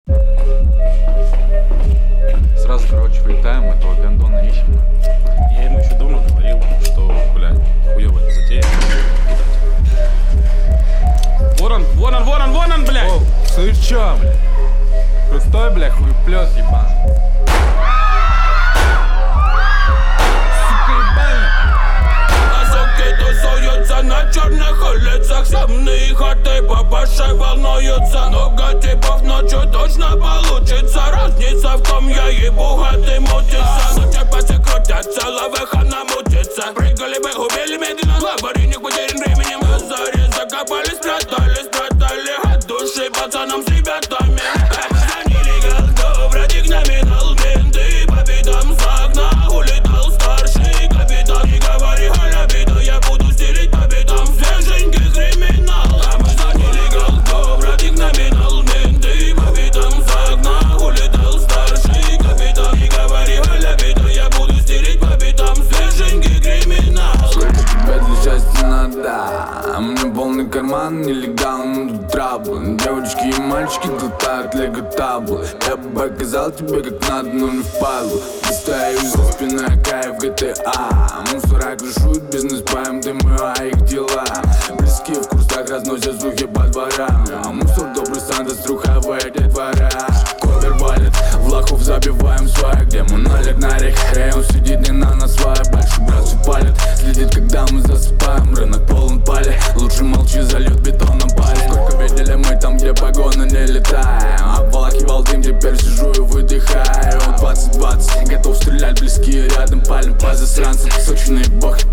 Сразу, короче, вылетаем, этого гондона ищем. Я ему еще давно говорил, что, блядь, хуёвая эта затея. Вон он, блядь! О, слышь, чё, блядь? Крутой, блядь, хуеплёт, ебан. Сука, ебаная. Азоки тусуются на черных улицах. Самные хаты папашей волнуются. Много типов ночью точно получится. Разница в том, я ебу, хаты мутится. Но чапасы крутятся, лавеха намутится. Прыгали бы, убили медленно, лабаринник потерян временем. В заре закопали, спрятали от души пацанам с ребятами. Звонили голдов, ради номинал менты. По битам с окна улетал старший капитан. Не говори халябида, я буду стелить по битам свеженький криминал. А мы звонили голдов, ради номинал менты. По битам с окна улетал старший капитан. Не говори халябида, я буду стелить по битам свеженький криминал. Сколько тебе для счастья надо? А мне полный карман нелегал, тут трабл. Девочки и мальчики глотают лего-таблы. Я бы показал тебе, как надо, но не впадлу. Достаю за спиной кайф GTA. Мусора крышуют бизнес, паем дымы, а их дела близкие в курсах разносят слухи по дворам. А мусор добрый Санта, струховая детвора. Ковер валит, в лохов забиваем свай. Где монолит на рейх, он сидит не на нас свай. Большой брат все палит, следит, когда мы засыпаем. Рынок полон пали, лучше молчи, зальет бетоном пали. Сколько видели мы там, где погоны не летаем. Обволакивал дым, теперь сижу и выдыхаю. 20-20, готов стрелять, близкие рядом, палим по засранцам. Сочные бог